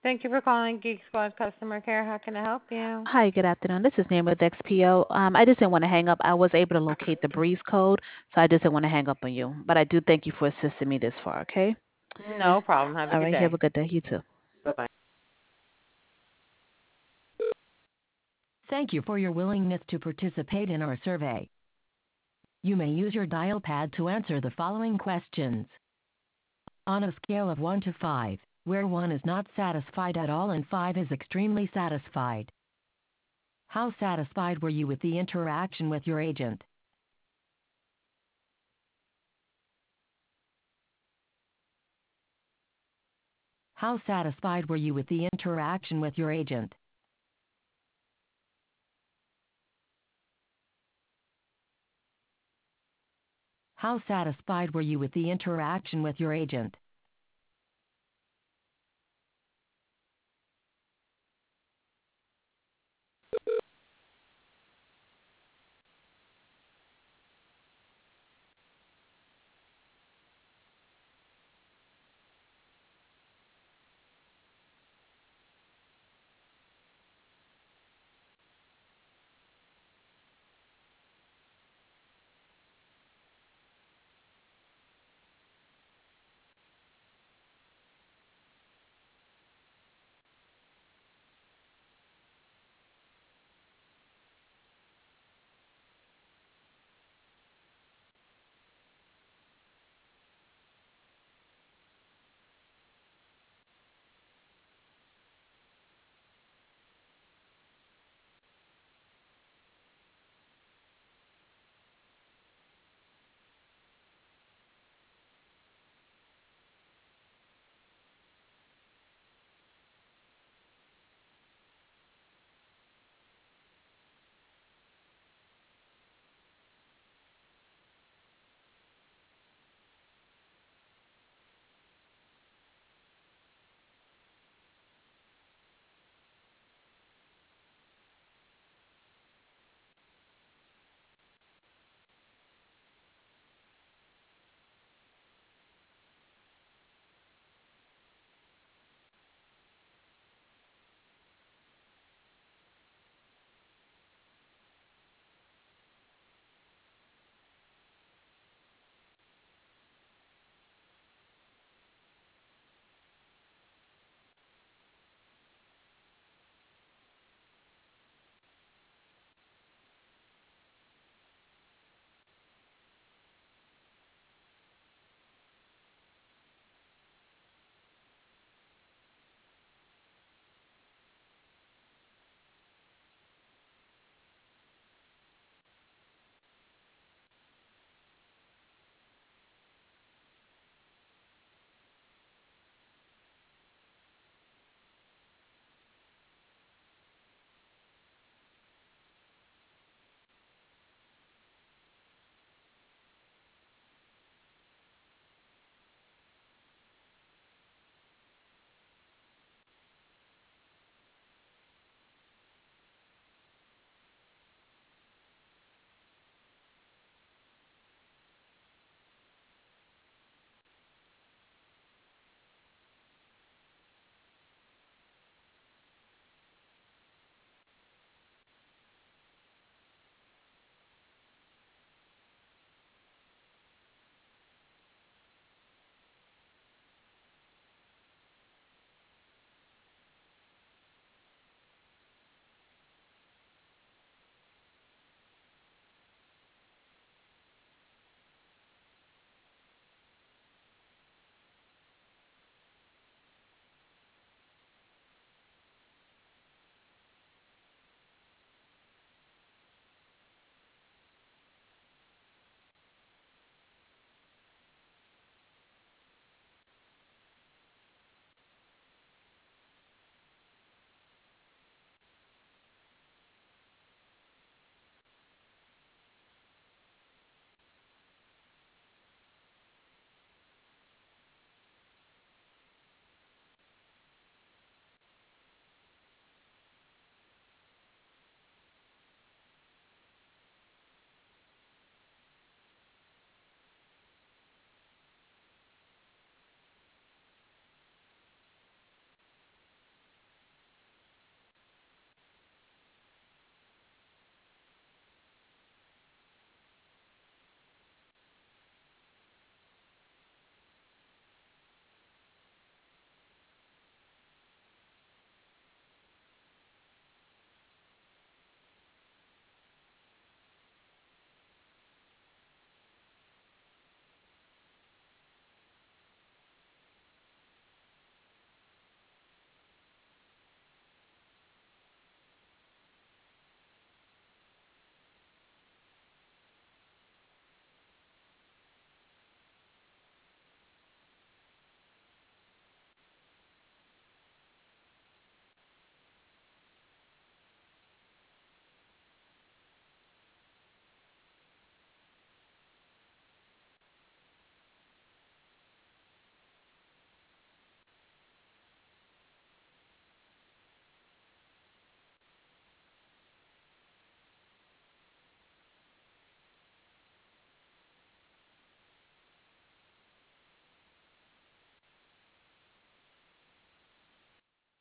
Thank you for calling Geek Squad Customer Care. How can I help you? Hi, good afternoon. This is Nan with XPO. I just didn't want to hang up. I was able to locate the breeze code, so I just didn't want to hang up on you. But I do thank you for assisting me this far, okay? No problem. Have a All good right, you have day. a good day. You too. Bye-bye. Thank you for your willingness to participate in our survey. You may use your dial pad to answer the following questions. On a scale of 1 to 5, where 1 is not satisfied at all and 5 is extremely satisfied, how satisfied were you with the interaction with your agent? How satisfied were you with the interaction with your agent? How satisfied were you with the interaction with your agent?